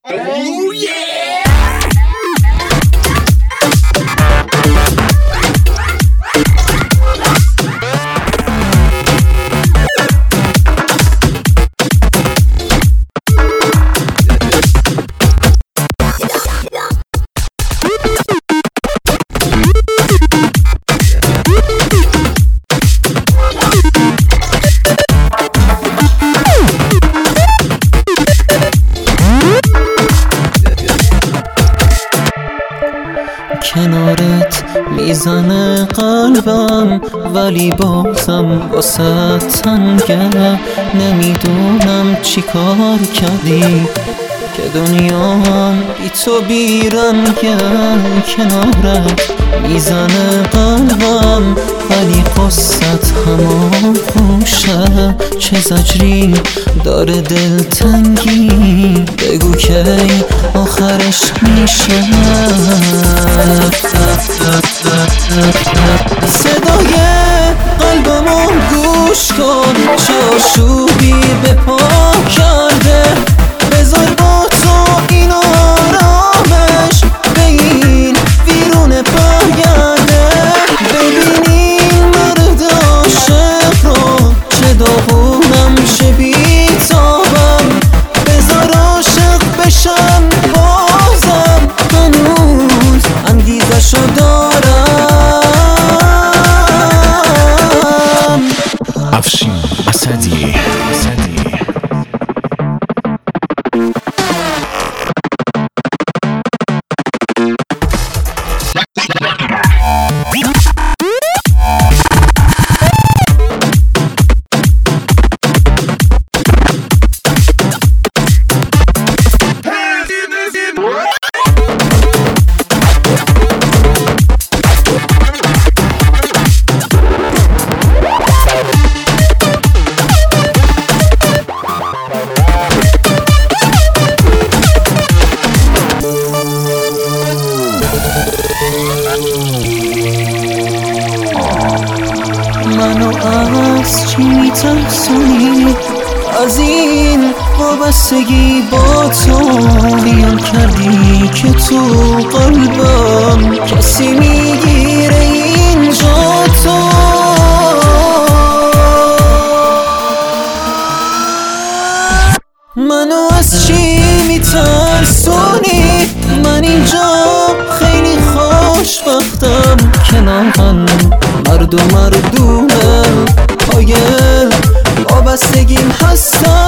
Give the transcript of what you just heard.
Oh yeah! کنارت میزنه قلبم ولی بازم واسه تنگه. نمیدونم چی کار کردی که دنیام بی تو بیرنگه. کنارت میزنه قلبم ولی قصت همون خوشه. چه زجری داره دلتنگی، بگو که آخرش میشه. صدای قلبمو گوش کن، چه آشوبی به پا کرده. بذار با تو این آرامش به این ویرون برگرده. ببینین مرد عاشق رو، چه داغونم چه بیتابم. بذار عاشق بشم بازم، هنوز انگیزشو دارم. افشین اسدی. منو از چی میترسونی؟ از این وابستگی با تو. بیان کردی که تو قلبم کسی میگیره اینجا تو. منو از چی میترسونی؟ من اینجا خیلی خوشبختم. کنارم مرد و مردونه، پای وابستگیم هستم.